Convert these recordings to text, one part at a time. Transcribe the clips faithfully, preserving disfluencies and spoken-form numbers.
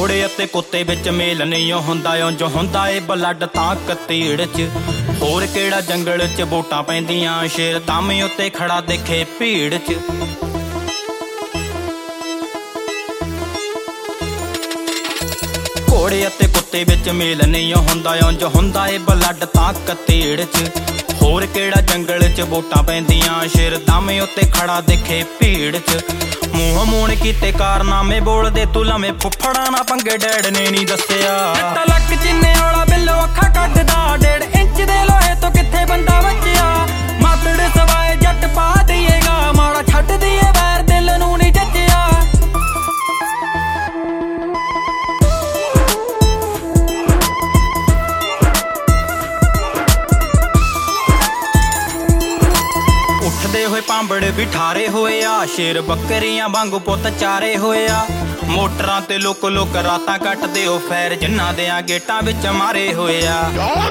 ਘੋੜੇ ਅਤੇ ਕੁੱਤੇ ਵਿੱਚ ਮੇਲ ਨਹੀਂ ਹੁੰਦਾ, ਉਂਝ ਹੁੰਦਾ ਏ ਬਲੱਡ ਤਾਂ ਕਤੀੜ ਚ। ਹੋਰ ਕਿਹੜਾ ਜੰਗਲ ਚ ਵੋਟਾਂ ਪੈਂਦੀਆਂ, ਸ਼ੇਰ ਤਾਮੇ ਉੱਤੇ ਖੜਾ ਦੇਖੇ ਭੀੜ ਚ। ਘੋੜੇ ਅਤੇ ਕੁੱਤੇ ਵਿੱਚ ਮੇਲ ਨਹੀਂ ਹੁੰਦਾ, ਉਂਝ ਹੁੰਦਾ ਏ ਬਲੱਡ ਤਾਂ ਕਤੀੜ ਚ। ਹੋਰ ਕਿਹੜਾ ਜੰਗਲ ਚ ਵੋਟਾਂ ਪੈਂਦੀਆਂ, ਸ਼ੇਰ ਤਾਮੇ ਉੱਤੇ ਖੜਾ ਦੇਖੇ ਭੀੜ ਚ। ਮੂੰਹ ਮੂਣ ਕੀਤੇ ਕਾਰਨਾਮੇ ਬੋਲਦੇ ਤੂੰ ਲਵੇਂ, ਫੁੱਫੜਾ ਨਾ ਪੰਗੇ ਡੈਡ ਨੇ ਨੀ ਦੱਸਿਆ। ਅੱਟਾ ਲੱਕ ਜਿੰਨੇ ਵਾਲਾ ਬਿੱਲੋ ਅੱਖਾਂ ਕੱਢਦਾ, ਡੇਢ ਇੰਚ ਦੇ ਲੋਹੇ ਤੋਂ ਕਿੱਥੇ ਬੰਦਾ ਬਚਿਆ। ਮਾਤੜ ਸਵਾਏ ਜੱਟ ਪਾ ਦਈਏਗਾ, ਮਾੜਾ ਛੱਡ ਦਈਏ ਵੈਰ ਦਿਲ ਨੂੰ ਨੀ ਜੱਜਿਆ। ਉੱਠਦੇ ਹੋਏ ਭਾਂਬੜ ਵੀ ਠਾਰੇ ਹੋਏ ਆ, ਸ਼ੇਰ ਬੱਕਰੀਆਂ ਵਾਂਗੂ ਪੁੱਤ ਚਾਰੇ ਹੋਏ ਆ। ਮੋਟਰਾਂ ਤੇ ਲੁੱਕ ਲੁੱਕ ਰਾਤਾਂ ਕੱਟਦੇ ਹੋ ਫੈਰ, ਜਿਨ੍ਹਾਂ ਦੇ ਗੇਟਾਂ ਵਿੱਚ ਮਾਰੇ ਹੋਏ ਆ।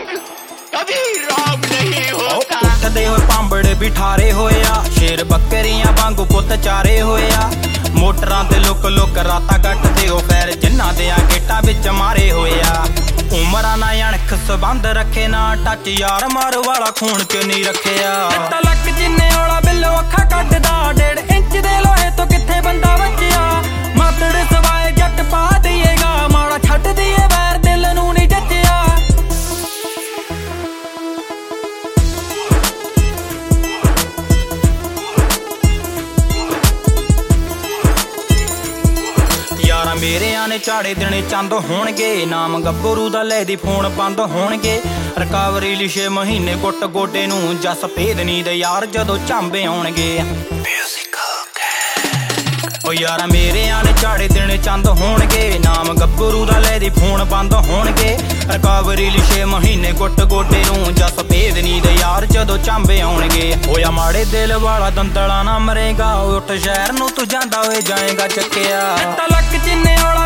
ਉੱਠਦੇ ਹੋਏ ਭਾਂਬੜ ਵੀ ਠਾਰੇ ਹੋਏ ਆ, ਸ਼ੇਰ ਬੱਕਰੀਆਂ ਵਾਂਗੂ ਪੁੱਤ ਚਾਰੇ ਹੋਏ ਆ। ਮੋਟਰਾਂ ਤੇ ਲੁੱਕ ਲੁੱਕ ਰਾਤਾਂ ਕੱਟਦੇ ਹੋ ਫੈਰ, ਜਿਨ੍ਹਾਂ ਦੇ ਗੇਟਾਂ ਵਿੱਚ ਮਾਰੇ ਹੋਏ ਆ। ਉਮਰਾਂ ਨਾ ਅਣਖ ਸੰਬੰਧ ਰੱਖੇ ਨਾ ਟੱਚ, ਯਾਰ ਮਾਰ ਵਾਲਾ ਖੂਨ ਚ ਨਹੀਂ ਰੱਖਿਆ। ਅੱਟਾ ਲੱਕ ਜਿੰਨੇ ਵਾਲਾ ਬਿੱਲੋ ਅੱਖਾਂ ਕੱਢਦਾ, ਡੇਢ ਇੰਚ ਦੇ ਲੋਹੇ ਤੋਂ ਕਿੱਥੇ ਬੰਦਾ ਬਚਿਆ। ਮਾਤੜ ਸਵਾਏ ਜੱਟ ਪਾ ਦਈਏਗਾ, ਮਾੜਾ ਛੱਡ ਦਈਏ ਵੈਰ ਦਿਲ ਨੂੰ ਨੀ ਜੱਜਿਆ। ਯਾਰਾਂ ਮੇਰਿਆਂ ਨੇ ਝਾੜੇ ਦੇਣੇ ਚੰਦ ਹੋਣਗੇ, ਨਾਮ ਗੱਭਰੂ ਦਾ ਲੈ ਦੀ ਫੋਨ ਬੰਦ ਹੋਣਗੇ। ਰਿਕਵਰੀ ਲਈ ਛੇ ਮਹੀਨੇ ਗੁੱਟ ਗੋਡੇ ਨੂੰ, ਜਸ ਭੇਦ ਨੀ ਦੇ ਯਾਰ ਜਦੋਂ ਝਾਂਬੇ ਆਉਣਗੇ। ਓ ਯਾਰਾਂ ਮੇਰਿਆਂ ਨੇ ਝਾੜੇ ਦੇਣੇ ਚੰਦ ਹੋਣਗੇ, ਨਾਮ ਗੱਭਰੂ ਦਾ ਲੈ ਦੀ ਫੋਨ ਬੰਦ ਹੋਣਗੇ। ਰਿਕਵਰੀ ਲਈ ਛੇ ਮਹੀਨੇ ਗੁੱਟ ਗੋਡੇ ਨੂੰ, ਜਸ ਭੇਦ ਨੀ ਦੇ ਯਾਰ ਜਦੋਂ ਝਾਂਬੇ ਆਉਣਗੇ। ਹੋਇਆ ਮਾੜੇ ਦਿਲ ਵਾਲਾ ਦੰਦਲਾ ਨਾ ਮਰੇਗਾ, ਉੱਠ ਸ਼ਹਿਰ ਨੂੰ ਤੂੰ ਜਾਂਦਾ ਹੋਏ ਜਾਏਗਾ ਚੱਕਿਆ। ਅੱਟਾ ਲੱਕ ਜਿੰਨੇ ਵਾਲਾ